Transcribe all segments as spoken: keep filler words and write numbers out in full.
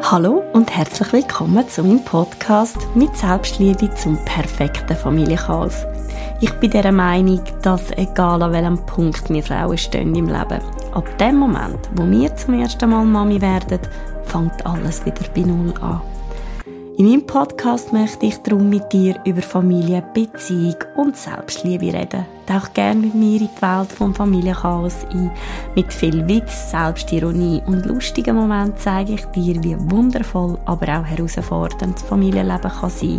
Hallo und herzlich willkommen zu meinem Podcast mit Selbstliebe zum perfekten Familienchaos. Ich bin der Meinung, dass egal an welchem Punkt wir Frauen stehen im Leben, ab dem Moment, wo wir zum ersten Mal Mami werden, fängt alles wieder bei Null an. In meinem Podcast möchte ich darum mit dir über Familie, Beziehung und Selbstliebe reden. Tauch gerne mit mir in die Welt vom Familienchaos ein. Mit viel Witz, Selbstironie und lustigen Momenten zeige ich dir, wie wundervoll, aber auch herausfordernd das Familienleben kann sein.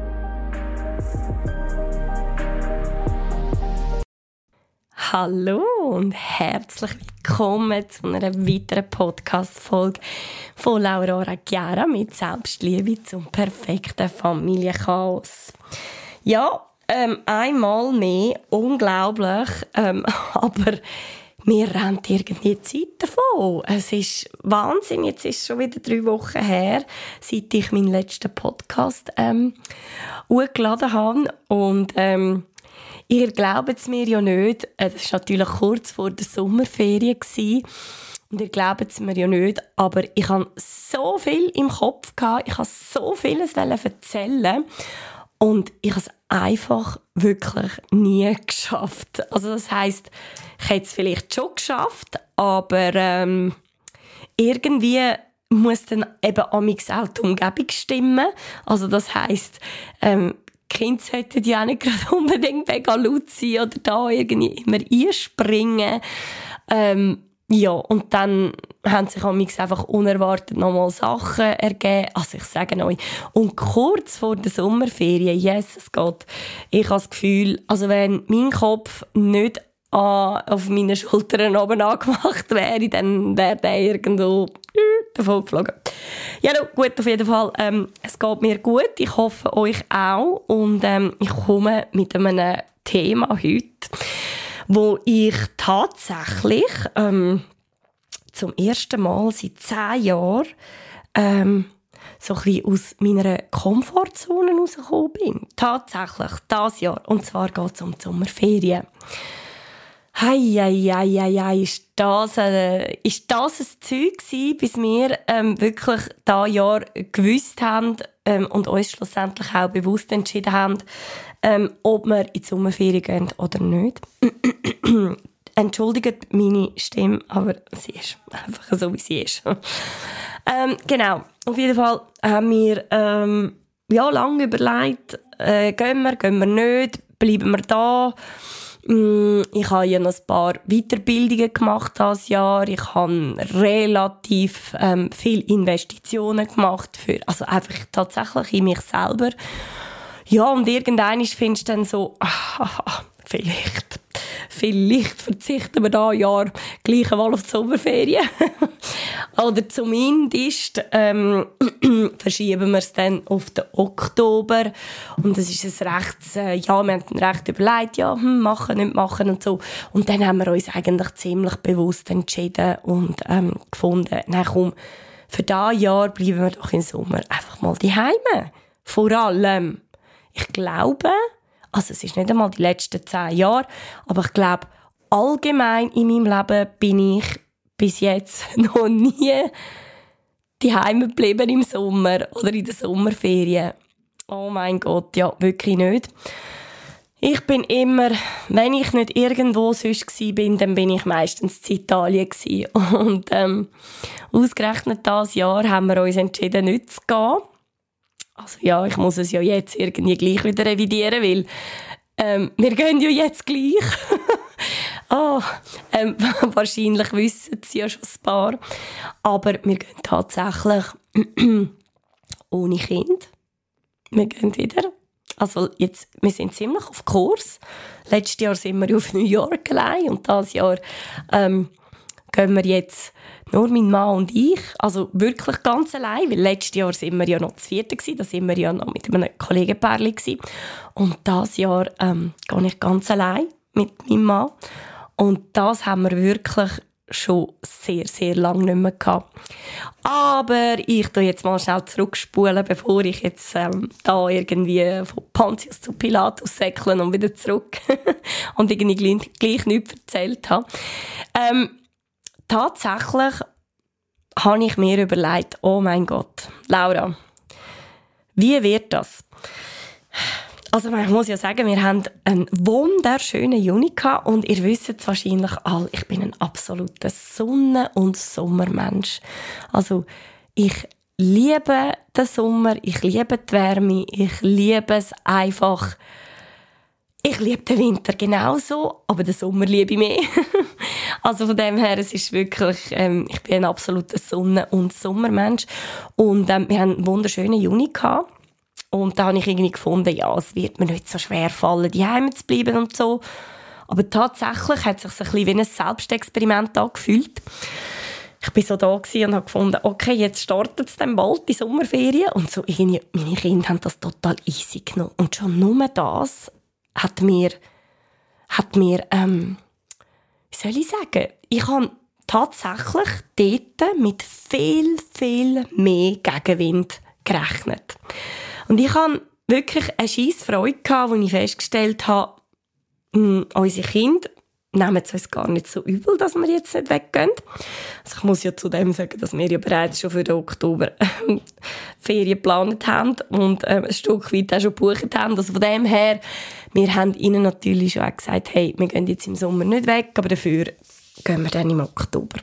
Hallo und herzlich willkommen zu einer weiteren Podcast-Folge von Laura Chiara mit Selbstliebe zum perfekten Familienchaos. Ja, ähm, einmal mehr, unglaublich, ähm, aber mir rennt irgendwie die Zeit davon. Es ist Wahnsinn, jetzt ist es schon wieder drei Wochen her, seit ich meinen letzten Podcast ähm, hochgeladen habe und ähm, ihr glaubt es mir ja nicht, das war natürlich kurz vor der Sommerferien und ihr glaubt es mir ja nicht, aber ich hatte so viel im Kopf, ich wollte so vieles erzählen und ich habe es einfach wirklich nie geschafft. Also das heisst, ich hätte es vielleicht schon geschafft, aber ähm, irgendwie muss dann eben amigs auch die Umgebung stimmen. Also das heisst, ähm, die Kinder sollten ja auch nicht gerade unbedingt mega laut sein oder da irgendwie immer einspringen. Ähm, ja, und dann haben sich amigs einfach unerwartet nochmal Sachen ergeben. Also ich sage euch, und kurz vor der Sommerferien, yes, es geht, ich habe das Gefühl, also wenn mein Kopf nicht an, auf meinen Schultern oben angemacht wäre, dann wäre der irgendwo davon geflogen. Ja, no, gut, auf jeden Fall. Ähm, es geht mir gut. Ich hoffe, euch auch. Und ähm, ich komme mit einem Thema heute, wo ich tatsächlich ähm, zum ersten Mal seit zehn Jahren ähm, so ein bisschen aus meiner Komfortzone rausgekommen bin. Tatsächlich, dieses Jahr. Und zwar geht es um die Sommerferien. Hei, hei, hei, hei, hei, ist das, äh, ist das ein Zeug gewesen, bis wir ähm, wirklich dieses Jahr gewusst haben ähm, und uns schlussendlich auch bewusst entschieden haben, ähm, ob wir in die Sommerferien gehen oder nicht. Entschuldigt meine Stimme, aber sie ist einfach so, wie sie ist. ähm, genau, auf jeden Fall haben wir ähm, ja, lange überlegt, äh, gehen wir, gehen wir nicht, bleiben wir da. Ich habe ja noch ein paar Weiterbildungen gemacht dieses Jahr. Ich habe relativ ähm, viele Investitionen gemacht, für, also einfach tatsächlich in mich selber. Ja, und irgendwann findest du dann so, ah, vielleicht, vielleicht verzichten wir da ein Jahr gleich mal auf die Sommerferien. Oder zumindest ähm, verschieben wir es dann auf den Oktober. Und das ist ein rechts, äh, ja, wir haben recht überlegt, ja, hm, machen, nicht machen und so. Und dann haben wir uns eigentlich ziemlich bewusst entschieden und ähm, gefunden, nein, komm, für dieses Jahr bleiben wir doch im Sommer einfach mal daheim. Vor allem, ich glaube, also es ist nicht einmal die letzten zehn Jahre, aber ich glaube, allgemein in meinem Leben bin ich bis jetzt noch nie daheim geblieben im Sommer oder in den Sommerferien. Oh mein Gott, ja, wirklich nicht. Ich bin immer, wenn ich nicht irgendwo sonst war, dann bin ich meistens in Italien gewesen. Und ähm, ausgerechnet dieses Jahr haben wir uns entschieden, nicht zu gehen. Also ja, ich muss es ja jetzt irgendwie gleich wieder revidieren, weil ähm, wir gehen ja jetzt gleich. Oh, ähm, wahrscheinlich wissen sie ja schon ein paar. Aber wir gehen tatsächlich ohne Kind. Wir gehen wieder. Also jetzt, wir sind ziemlich auf Kurs. Letztes Jahr sind wir auf New York allein und dieses Jahr ähm, gehen wir jetzt nur mein Mann und ich. Also wirklich ganz allein, weil letztes Jahr sind wir ja noch das vierte gewesen. Da sind wir ja noch mit einem Kollegenpärchen gewesen. Und dieses Jahr ähm, gehe ich ganz allein mit meinem Mann. Und das haben wir wirklich schon sehr, sehr lange nicht mehr gehabt. Aber ich tue jetzt mal schnell zurückspulen, bevor ich jetzt ähm, da irgendwie von Pontius zu Pilatus säckeln und wieder zurück und irgendwie gleich, gleich nichts erzählt habe. Ähm, tatsächlich habe ich mir überlegt, oh mein Gott, Laura, wie wird das? Also ich muss ja sagen, wir haben einen wunderschönen Juni gehabt und ihr wisst es wahrscheinlich alle, ich bin ein absoluter Sonne- und Sommermensch. Also ich liebe den Sommer, ich liebe die Wärme, ich liebe es einfach. Ich liebe den Winter genauso, aber den Sommer liebe ich mehr. Also von dem her, es ist wirklich, ähm, ich bin ein absoluter Sonne- und Sommermensch. Und ähm, wir haben einen wunderschönen Juni gehabt. Und da habe ich irgendwie gefunden, ja, es wird mir nicht so schwer fallen, daheim zu bleiben und so. Aber tatsächlich hat es sich ein bisschen wie ein Selbstexperiment angefühlt. Ich war so da und habe gefunden, okay, jetzt startet es dann bald, die Sommerferien. Und so irgendwie, meine Kinder haben das total easy genommen. Und schon nur das hat mir, hat mir, ähm, wie soll ich sagen, ich habe tatsächlich dort mit viel, viel mehr Gegenwind gerechnet. Und ich hatte wirklich eine scheisse Freude, als ich festgestellt habe, mh, unsere Kinder nehmen es uns gar nicht so übel, dass wir jetzt nicht weggehen. Also ich muss ja zudem sagen, dass wir ja bereits schon für den Oktober äh, Ferien geplant haben und äh, ein Stück weit auch schon gebucht haben. Also von dem her, wir haben ihnen natürlich schon auch gesagt, hey, wir gehen jetzt im Sommer nicht weg, aber dafür gehen wir dann im Oktober.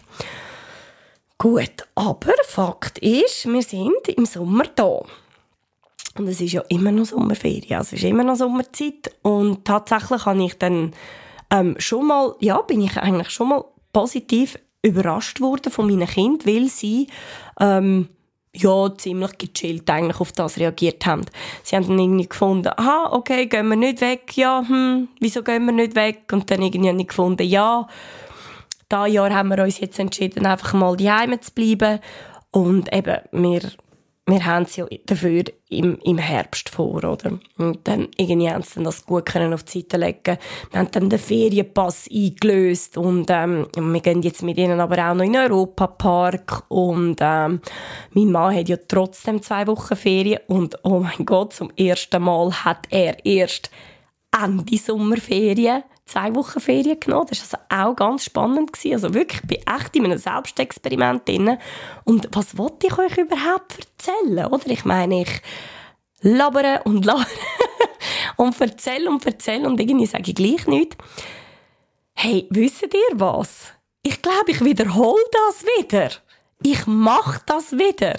Gut, aber Fakt ist, wir sind im Sommer da. Und es ist ja immer noch Sommerferien, also es ist immer noch Sommerzeit. Und tatsächlich habe ich dann ähm, schon mal, ja, bin ich eigentlich schon mal positiv überrascht worden von meinen Kindern, weil sie ähm, ja ziemlich gechillt eigentlich auf das reagiert haben. Sie haben dann irgendwie gefunden, aha, okay, gehen wir nicht weg, ja, hm, wieso gehen wir nicht weg? Und dann irgendwie haben sie gefunden, ja, dieses Jahr haben wir uns jetzt entschieden, einfach mal daheim zu bleiben. Und eben, wir Wir haben es ja dafür im, im Herbst vor, oder? Und dann irgendwie haben sie dann das gut können auf die Seite legen. Wir haben dann den Ferienpass eingelöst und ähm, wir gehen jetzt mit ihnen aber auch noch in den Europapark und ähm, mein Mann hat ja trotzdem zwei Wochen Ferien und oh mein Gott, zum ersten Mal hat er erst Ende Sommerferien zwei Wochen Ferien genommen. Das war also auch ganz spannend. Also wirklich, ich bin echt in einem Selbstexperiment drin. Und was wollte ich euch überhaupt erzählen? Oder? Ich meine, ich labere und labere und erzähle und erzähle und irgendwie sage ich gleich nichts. Hey, wisst ihr was? Ich glaube, ich wiederhole das wieder. Ich mache das wieder.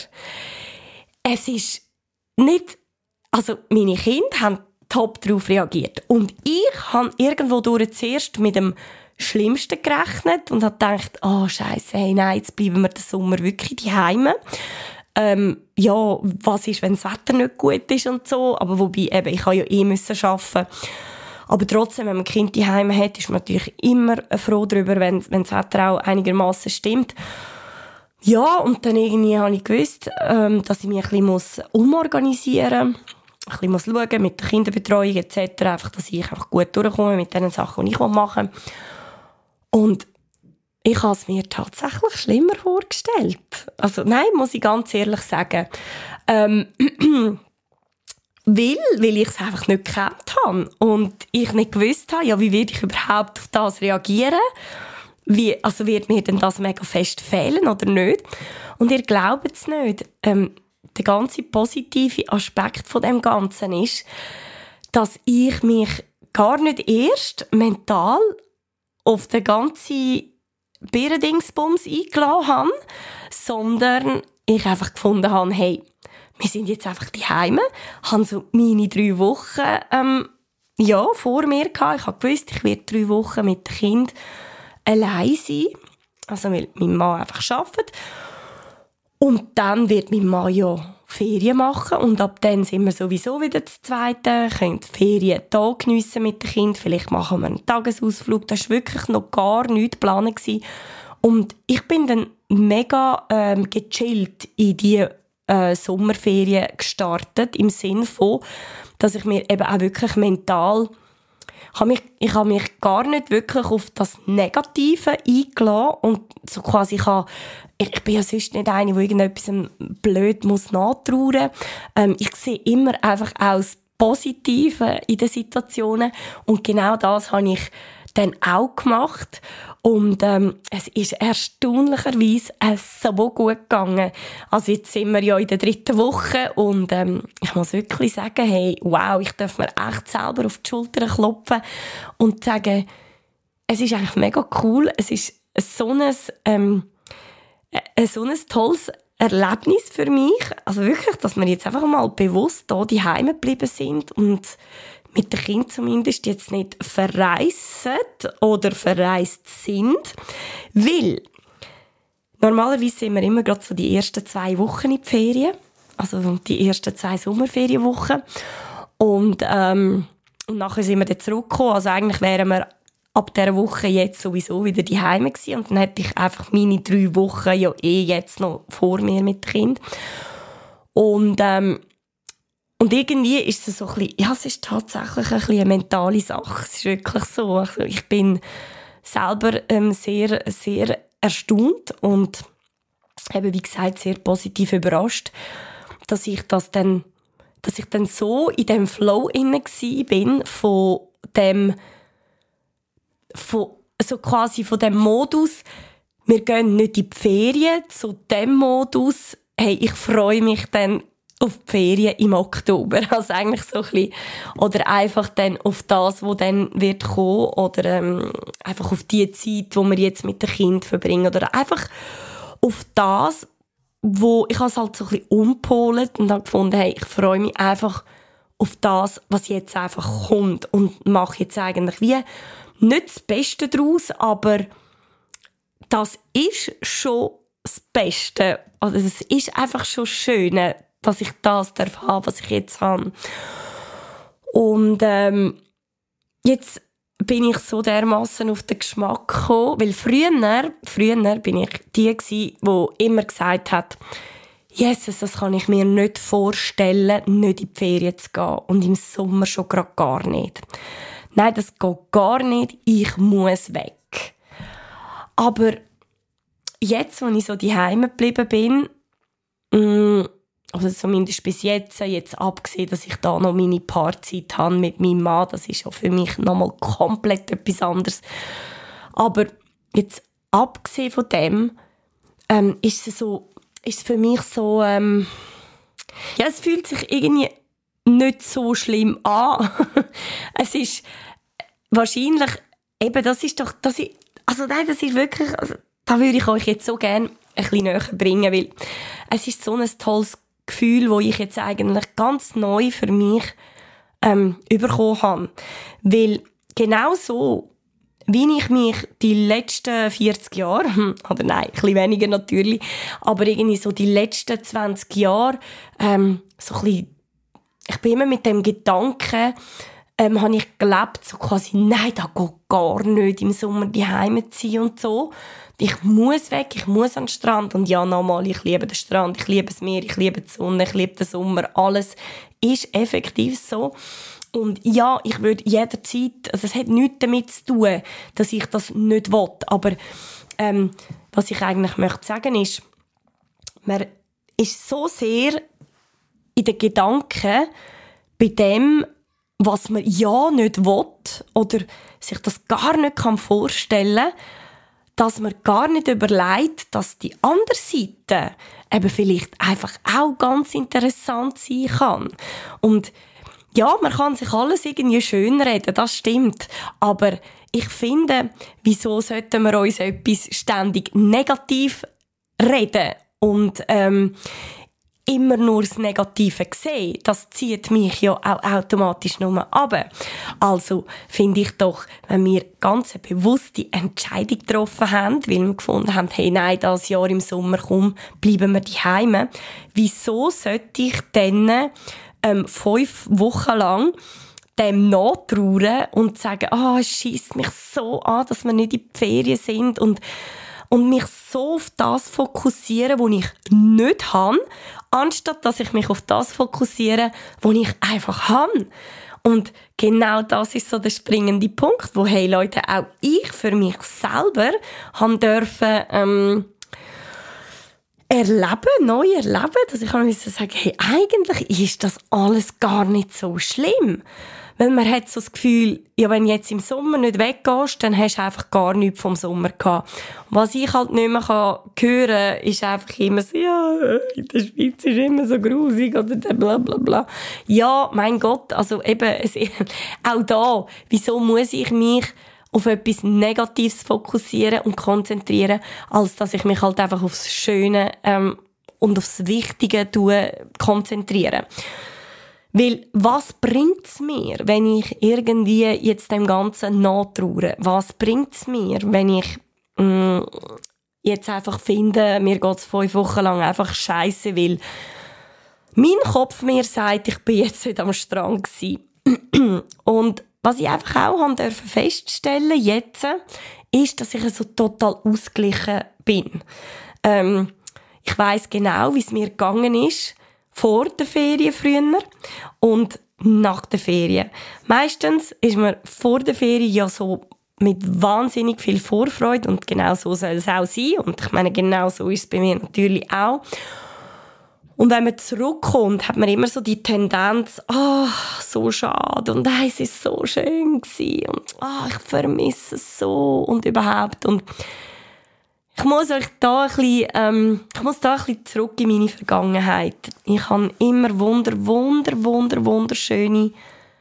Es ist nicht... Also, meine Kinder haben top darauf reagiert. Und ich habe irgendwo durch zuerst mit dem Schlimmsten gerechnet und habe gedacht, oh Scheiße, hey, nein, jetzt bleiben wir den Sommer wirklich daheim. Ähm, ja, was ist, wenn das Wetter nicht gut ist und so. Aber wobei, eben, ich habe ja eh müssen arbeiten. Aber trotzdem, wenn man ein Kind daheim hat, ist man natürlich immer froh darüber, wenn, wenn das Wetter auch einigermaßen stimmt. Ja, und dann irgendwie habe ich gewusst, ähm, dass ich mich ein bisschen umorganisieren muss. Ein bisschen schauen mit der Kinderbetreuung et cetera. Einfach, dass ich einfach gut durchkomme mit den Sachen, die ich machen will. Und ich habe es mir tatsächlich schlimmer vorgestellt. Also nein, muss ich ganz ehrlich sagen. Ähm, weil, weil ich es einfach nicht gekannt habe. Und ich nicht gewusst habe, ja, wie werde ich überhaupt auf das reagieren? Wie, also wird mir denn das mega fest fehlen oder nicht? Und ihr glaubt es nicht. Ähm, der ganze positive Aspekt von dem Ganzen ist, dass ich mich gar nicht erst mental auf den ganzen Birrendingsbums eingeladen habe, sondern ich einfach gefunden habe, hey, wir sind jetzt einfach daheim, habe so meine drei Wochen ähm, ja, vor mir gehabt. Ich habe gewusst, ich werde drei Wochen mit dem Kind allein sein, also weil mein Mann einfach arbeitet. Und dann wird mein Mann ja Ferien machen und ab dann sind wir sowieso wieder zu Zweiten, können die Ferien hier geniessen mit dem Kind, vielleicht machen wir einen Tagesausflug, das war wirklich noch gar nichts geplant. Und ich bin dann mega ähm, gechillt in die äh, Sommerferien gestartet, im Sinne von, dass ich mir eben auch wirklich mental Ich habe mich, ich habe mich gar nicht wirklich auf das Negative eingelassen und so quasi ich habe, ich, ich bin ja sonst nicht eine, die irgendetwas blöd muss nachtrauern. Ähm, ich sehe immer einfach auch das Positive in den Situationen und genau das habe ich dann auch gemacht. Und ähm, es ist erstaunlicherweise äh, so gut gegangen. Also jetzt sind wir ja in der dritten Woche und ähm, ich muss wirklich sagen, hey, wow, ich darf mir echt selber auf die Schulter klopfen und sagen, es ist eigentlich mega cool. Es ist so ein, ähm, äh, so ein tolles Erlebnis für mich. Also wirklich, dass wir jetzt einfach mal bewusst hier die Heime geblieben sind und mit den Kindern zumindest jetzt nicht verreisen oder verreist sind. Weil normalerweise sind wir immer gerade so die ersten zwei Wochen in die Ferien. Also die ersten zwei Sommerferienwochen. Und, ähm, und nachher sind wir dann zurückgekommen. Also eigentlich wären wir ab dieser Woche jetzt sowieso wieder die Heime gewesen. Und dann hätte ich einfach meine drei Wochen ja eh jetzt noch vor mir mit dem Kind. Und, ähm, und irgendwie ist es so ein bisschen, ja, es ist tatsächlich ein bisschen eine mentale Sache. Es ist wirklich so. Also ich bin selber ähm, sehr, sehr erstaunt und eben, wie gesagt, sehr positiv überrascht, dass ich das dann, dass ich dann so in dem Flow inne gsi bin von dem, von, so quasi von dem Modus, wir gehen nicht in die Ferien, zu dem Modus, hey, ich freue mich dann auf die Ferien im Oktober. Also eigentlich so ein bisschen, oder einfach dann auf das, was dann wird kommen, oder ähm, einfach auf die Zeit, die wir jetzt mit dem Kind verbringen, oder einfach auf das, wo ich es halt so ein bisschen umgepolt und habe gefunden, hey, ich freue mich einfach auf das, was jetzt einfach kommt und mache jetzt eigentlich wie nicht das Beste daraus, aber das ist schon das Beste. Also es ist einfach schon schön, dass ich das darf haben, was ich jetzt habe. Und ähm, jetzt bin ich so dermassen auf den Geschmack gekommen, weil früher, früher bin ich die gsi, die immer gesagt hat, Jesus, das kann ich mir nicht vorstellen, nicht in die Ferien zu gehen und im Sommer schon gerade gar nicht. Nein, das geht gar nicht, ich muss weg. Aber jetzt, wo ich so daheim geblieben bin, mh, also zumindest bis jetzt, jetzt abgesehen, dass ich da noch meine Paarzeit habe mit meinem Mann, das ist ja für mich nochmal komplett etwas anderes. Aber jetzt abgesehen von dem, ähm, ist es so, ist es für mich so, ähm, ja, es fühlt sich irgendwie nicht so schlimm an. Es ist wahrscheinlich, eben, das ist doch, das ist, also nein, das ist wirklich, also, da würde ich euch jetzt so gerne ein bisschen näher bringen, weil es ist so ein tolles Gefühl, das ich jetzt eigentlich ganz neu für mich ähm, bekommen habe. Weil genau so, wie ich mich die letzten vierzig Jahre, oder nein, ein bisschen weniger natürlich, aber irgendwie so die letzten zwanzig Jahre, ähm, so ein bisschen, ich bin immer mit dem Gedanken, ähm, habe ich gelebt, so quasi, nein, da geht gar nicht im Sommer die Heime ziehen und so. Ich muss weg, ich muss an den Strand. Und ja, nochmal, ich liebe den Strand, ich liebe das Meer, ich liebe die Sonne, ich liebe den Sommer. Alles ist effektiv so. Und ja, ich würde jederzeit, also es hat nichts damit zu tun, dass ich das nicht will. Aber ähm, was ich eigentlich möchte sagen ist, man ist so sehr in den Gedanken bei dem, was man ja nicht will oder sich das gar nicht vorstellen kann, dass man gar nicht überlegt, dass die andere Seite eben vielleicht einfach auch ganz interessant sein kann. Und ja, man kann sich alles irgendwie schönreden, das stimmt. Aber ich finde, wieso sollten wir uns etwas ständig negativ reden und ähm, immer nur das Negative sehen? Das zieht mich ja auch automatisch nur ab. Also finde ich doch, wenn wir ganz eine bewusste Entscheidung getroffen haben, weil wir gefunden haben, hey, nein, das Jahr im Sommer, komm, bleiben wir daheim. Wieso sollte ich dann ähm, fünf Wochen lang dem nachtrauern und sagen, ah, oh, es schiesst mich so an, dass wir nicht in die Ferien sind und und mich so auf das fokussieren, was ich nicht habe, anstatt dass ich mich auf das fokussiere, was ich einfach habe. Und genau das ist so der springende Punkt, wo, hey Leute, auch ich für mich selber haben dürfen ähm, erleben, neu erleben, dass ich kann sagen, hey, eigentlich ist das alles gar nicht so schlimm. Weil man hat so das Gefühl, ja, wenn du jetzt im Sommer nicht weggehst, dann hast du einfach gar nichts vom Sommer gehabt. Und was ich halt nicht mehr kann hören kann, ist einfach immer so, ja, in der Schweiz ist immer so grusig oder bla bla bla. Ja, mein Gott, also eben, es, auch da, wieso muss ich mich auf etwas Negatives fokussieren und konzentrieren, als dass ich mich halt einfach aufs Schöne ähm, und aufs Wichtige konzentriere. Weil, was bringt's mir, wenn ich irgendwie jetzt dem Ganzen nachtraue? Was bringt's mir, wenn ich mh, jetzt einfach finde, mir geht's fünf Wochen lang einfach scheisse will? Mein Kopf mir sagt, ich bin jetzt nicht am Strand gewesen. Und was ich einfach auch haben dürfen feststellen jetzt, ist, dass ich so total ausgeglichen bin. Ähm, ich weiss genau, wie es mir gegangen ist, vor der Ferien früher und nach der Ferien. Meistens ist man vor der Ferien ja so mit wahnsinnig viel Vorfreude und genau so soll es auch sein. Und ich meine, genau so ist es bei mir natürlich auch. Und wenn man zurückkommt, hat man immer so die Tendenz, ah, oh, so schade und es war so schön gewesen und ah, oh, ich vermisse es so und überhaupt. Und ich muss euch da ein bisschen, ähm, ich muss da ein bisschen zurück in meine Vergangenheit. Ich habe immer wunder, wunder, wunder, wunderschöne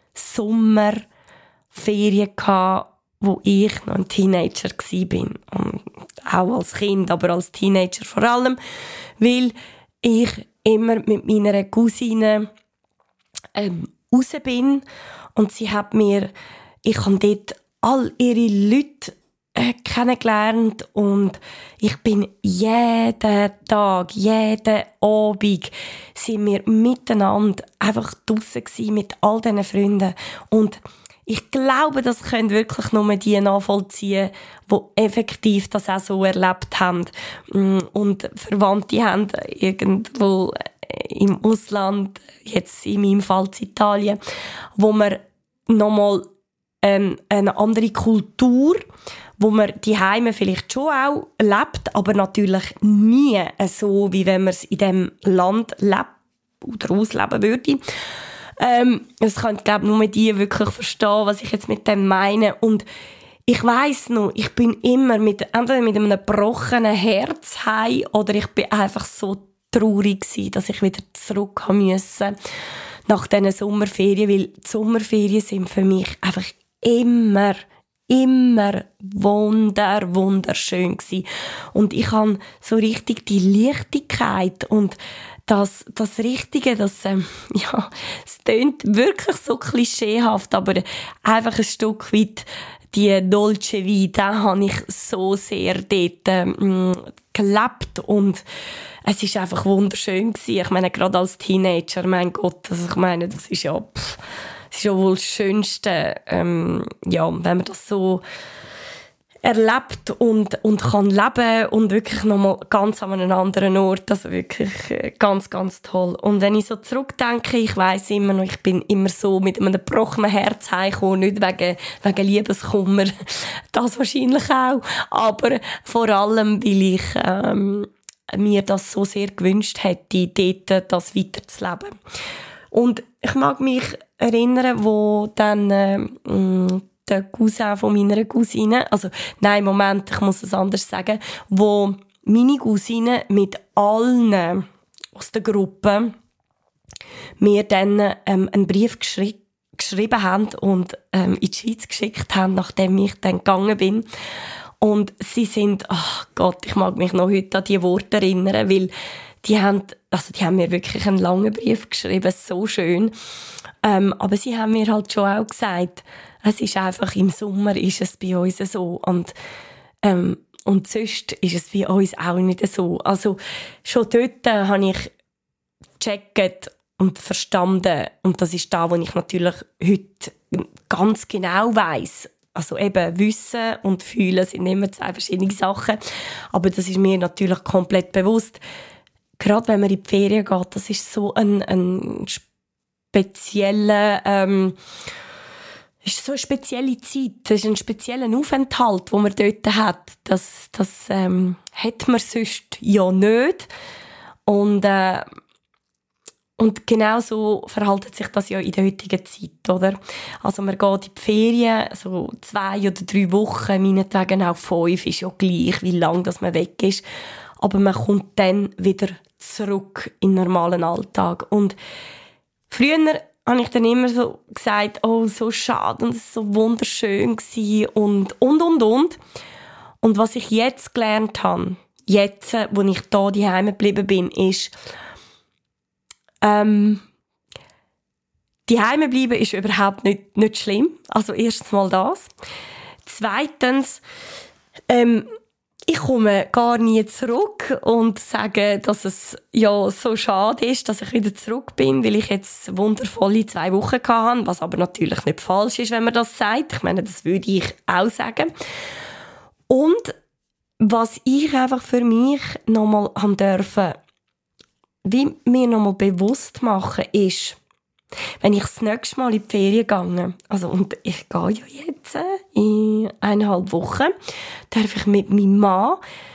Sommerferien gehabt, wo ich noch ein Teenager war. Und auch als Kind, aber als Teenager vor allem, weil ich immer mit meiner Cousine ähm, raus bin und sie hat mir, ich habe dort all ihre Leute äh, kennengelernt und ich bin jeden Tag, jeden Abend sind wir miteinander einfach draussen gsi mit all diesen Freunden und ich glaube, das können wirklich nur die nachvollziehen, die effektiv das auch so erlebt haben. Und Verwandte haben irgendwo im Ausland, jetzt in meinem Fall in Italien, wo man nochmal ähm, eine andere Kultur, wo man die Heime vielleicht schon auch lebt, aber natürlich nie so, wie wenn man es in dem Land lebt oder ausleben würde. Ähm, es können, glaube ich, nur die wirklich verstehen, was ich jetzt mit dem meine. Und ich weiss noch, ich bin immer mit, entweder mit einem gebrochenen Herz heim oder ich bin einfach so traurig gewesen, dass ich wieder zurück haben musste nach diesen Sommerferien, weil die Sommerferien sind für mich einfach immer, immer wunder, wunderschön gewesen. Und ich habe so richtig die Leichtigkeit und Das, das Richtige, das, ähm, ja, es klingt wirklich so klischeehaft, aber einfach ein Stück weit die Dolce Vita habe ich so sehr dort ähm, gelebt und es ist einfach wunderschön gewesen. Ich meine, gerade als Teenager, mein Gott, also ich meine, das ist ja, pff, das ist ja wohl das Schönste, ähm, ja, wenn man das so erlebt und, und kann leben und wirklich nochmal ganz an einem anderen Ort. Also wirklich ganz, ganz toll. Und wenn ich so zurückdenke, ich weiss immer noch, ich bin immer so mit einem gebrochenen Herz heimgekommen, nicht wegen, wegen Liebeskummer. Das wahrscheinlich auch. Aber vor allem, weil ich ähm, mir das so sehr gewünscht hätte, dort das weiterzuleben. Und ich mag mich erinnern, wo dann äh, der Cousin von meiner Cousine, also nein, Moment, ich muss es anders sagen, wo meine Cousine mit allen aus der Gruppe mir dann ähm, einen Brief geschri- geschrieben haben und ähm, in die Schweiz geschickt haben, nachdem ich dann gegangen bin. Und sie sind, ach Gott, ich mag mich noch heute an die Worte erinnern, weil die haben, also die haben mir wirklich einen langen Brief geschrieben, so schön. Ähm, aber sie haben mir halt schon auch gesagt, es ist einfach, im Sommer ist es bei uns so. Und, ähm, und sonst ist es bei uns auch nicht so. Also, schon dort äh, habe ich gecheckt und verstanden. Und das ist da, wo ich natürlich heute ganz genau weiss. Also eben, Wissen und Fühlen sind immer zwei verschiedene Sachen. Aber das ist mir natürlich komplett bewusst. Gerade wenn man in die Ferien geht, das ist so ein, ein spezieller, ähm, ist so eine spezielle Zeit. Das ist ein spezieller Aufenthalt, den man dort hat. Das, das ähm, hat man sonst ja nicht. Und, äh, und genau so verhält sich das ja in der heutigen Zeit, oder? Also man geht in die Ferien, so zwei oder drei Wochen, meinetwegen auch fünf, ist ja gleich, wie lange dass man weg ist. Aber man kommt dann wieder zurück in den normalen Alltag. Und früher habe ich dann immer so gesagt, oh, so schade und es war so wunderschön gewesen und, und, und, und. Und was ich jetzt gelernt habe, jetzt, wo ich da daheim geblieben bin, ist, ähm, daheim bleiben ist überhaupt nicht, nicht schlimm. Also erstens mal das. Zweitens, ähm, ich komme gar nie zurück und sage, dass es ja so schade ist, dass ich wieder zurück bin, weil ich jetzt wundervolle zwei Wochen hatte, was aber natürlich nicht falsch ist, wenn man das sagt. Ich meine, das würde ich auch sagen. Und was ich einfach für mich nochmal haben dürfen, wie mir nochmal bewusst machen, ist, wenn ich das nächste Mal in die Ferien gehe, also und ich gehe ja jetzt in eineinhalb Wochen, darf ich mit meinem Mann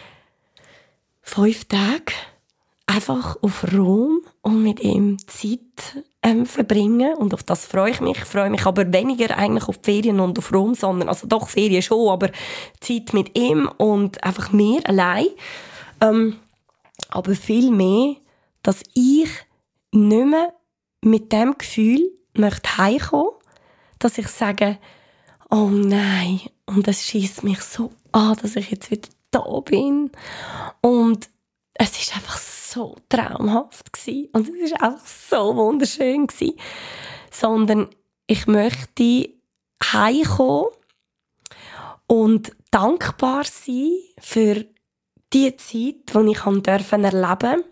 fünf Tage einfach auf Rom und mit ihm Zeit ähm, verbringen. Und auf das freue ich mich. Ich freue mich aber weniger eigentlich auf die Ferien und auf Rom, sondern, also doch Ferien schon, aber Zeit mit ihm und einfach mir allein. Ähm, aber viel mehr, dass ich nicht mehr mit dem Gefühl möchte heimkommen, dass ich sage, oh nein, und es schießt mich so an, dass ich jetzt wieder da bin. Und es ist einfach so traumhaft gewesen. Und es ist einfach so wunderschön gewesen. Sondern ich möchte heimkommen und dankbar sein für die Zeit, die ich erleben durfte.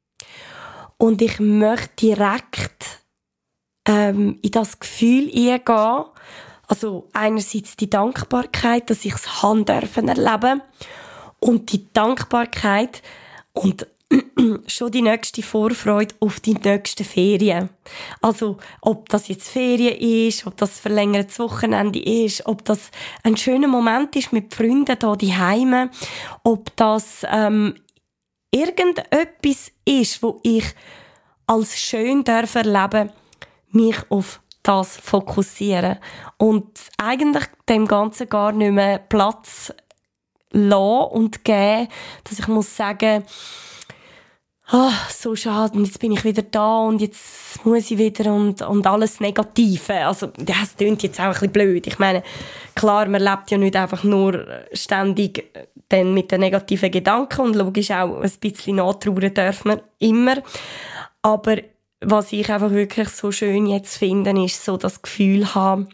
Und ich möchte direkt ähm, in das Gefühl eingehen. Also einerseits die Dankbarkeit, dass ich es haben dürfen erleben. Und die Dankbarkeit und schon die nächste Vorfreude auf die nächsten Ferien. Also, ob das jetzt Ferien ist, ob das verlängertes Wochenende ist, ob das ein schöner Moment ist mit Freunden hier daheim, ob das ähm, irgendetwas ist, wo ich als schön darf erleben, mich auf das fokussieren und eigentlich dem Ganzen gar nicht mehr Platz lassen und geben, dass ich muss sagen, ah, so schade, und jetzt bin ich wieder da und jetzt muss ich wieder und, und alles Negative. Also, das klingt jetzt auch ein bisschen blöd. Ich meine, klar, man lebt ja nicht einfach nur ständig dann mit den negativen Gedanken und logisch auch ein bisschen nachtrauern darf man immer. Aber was ich einfach wirklich so schön jetzt finde, ist so das Gefühl haben,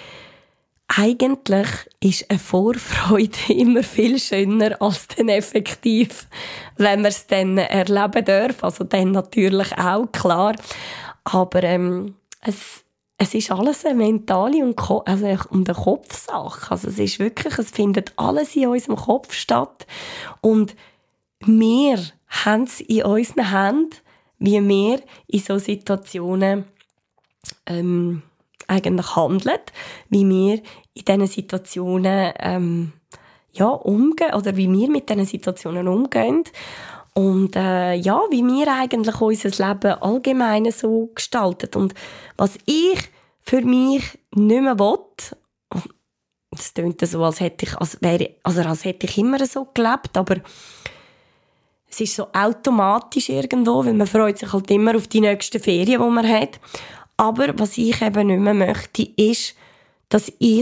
eigentlich ist eine Vorfreude immer viel schöner als dann effektiv, wenn man es dann erleben darf. Also dann natürlich auch, klar. Aber ähm, es, es ist alles eine mentale und, Ko- also und eine Kopfsache. Also es ist wirklich, es findet alles in unserem Kopf statt. Und wir haben es in unseren Händen, wie wir in solchen Situationen ähm, eigentlich handeln, wie wir in diesen Situationen ähm, ja, umgehen oder wie wir mit diesen Situationen umgehen und äh, ja, wie wir eigentlich unser Leben allgemein so gestalten. Und was ich für mich nicht mehr will, es klingt so, als hätte ich, als wäre, also als hätte ich immer so gelebt, aber es ist so automatisch irgendwo, weil man freut sich halt immer auf die nächsten Ferien, die man hat. Aber was ich eben nicht mehr möchte, ist, dass ich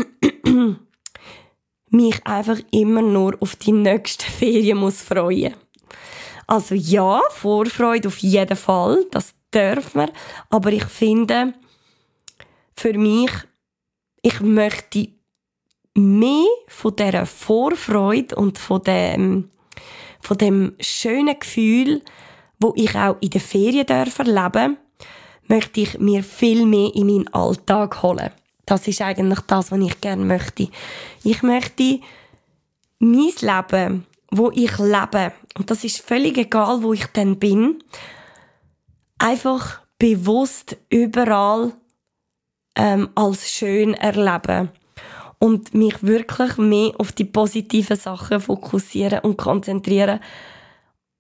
mich einfach immer nur auf die nächsten Ferien muss freuen. Also ja, Vorfreude auf jeden Fall, das darf man. Aber ich finde, für mich, ich möchte mehr von dieser Vorfreude und von dem, von dem schönen Gefühl, wo ich auch in den Ferien darf erleben, möchte ich mir viel mehr in meinen Alltag holen. Das ist eigentlich das, was ich gerne möchte. Ich möchte mein Leben, wo ich lebe, und das ist völlig egal, wo ich dann bin, einfach bewusst überall ähm, als schön erleben. Und mich wirklich mehr auf die positiven Sachen fokussieren und konzentrieren.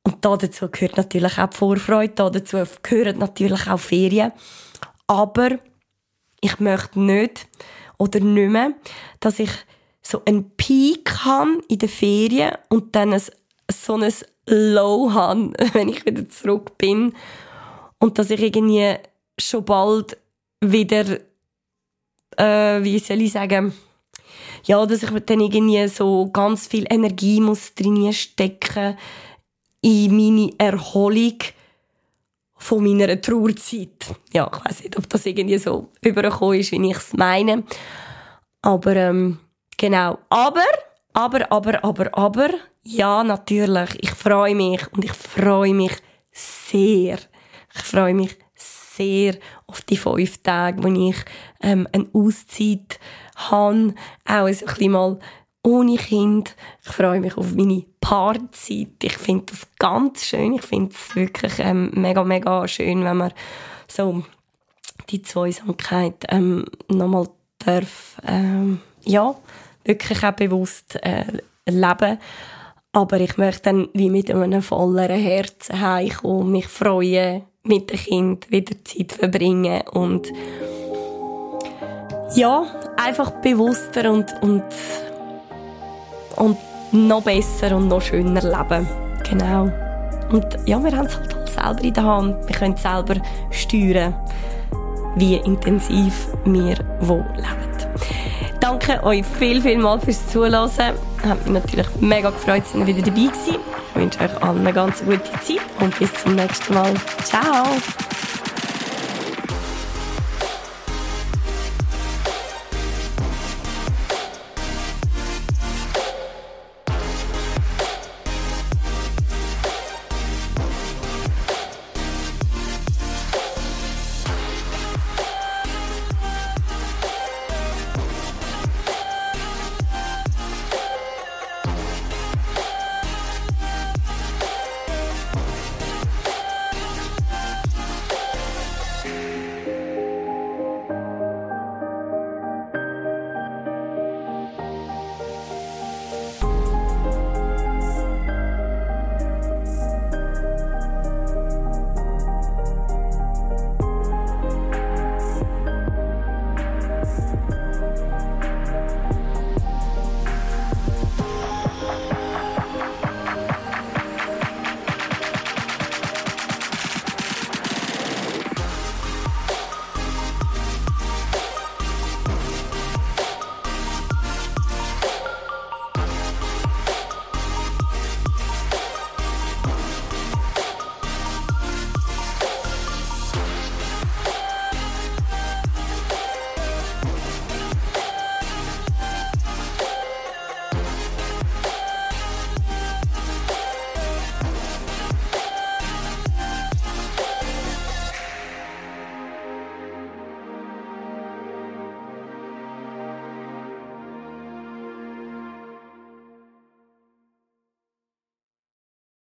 Und da dazu gehört natürlich auch die Vorfreude, da dazu gehören natürlich auch Ferien. Aber ich möchte nicht oder nicht mehr, dass ich so einen Peak habe in den Ferien und dann ein, so ein Low habe, wenn ich wieder zurück bin. Und dass ich irgendwie schon bald wieder, äh, wie soll ich sagen, ja, dass ich dann irgendwie so ganz viel Energie muss drin stecken in meine Erholung von meiner Trauerzeit. Ja, ich weiss nicht, ob das irgendwie so übergekommen ist, wie ich es meine. Aber, ähm, genau. Aber, aber, aber, aber, aber, ja, natürlich. Ich freue mich und ich freue mich sehr. Ich freue mich sehr auf die fünf Tage, wo ich ähm, eine Auszeit habe. Auch ein bisschen mal ohne Kind. Ich freue mich auf meine Paarzeit. Ich finde das ganz schön. Ich finde es wirklich ähm, mega, mega schön, wenn man so die Zweisamkeit ähm, nochmal darf, ähm, ja, wirklich auch bewusst äh, leben. Aber ich möchte dann wie mit einem volleren Herzen heimkommen, mich freuen, mit dem Kind wieder Zeit verbringen und ja, einfach bewusster und, und, und noch besser und noch schöner leben. Genau. Und ja, wir haben es halt selber in der Hand. Wir können selber steuern, wie intensiv wir wo leben. Danke euch viel, viel mal fürs Zuhören. Hat mich natürlich mega gefreut, dass ihr wieder dabei gewesen. Ich wünsche euch allen eine ganz gute Zeit und bis zum nächsten Mal. Ciao!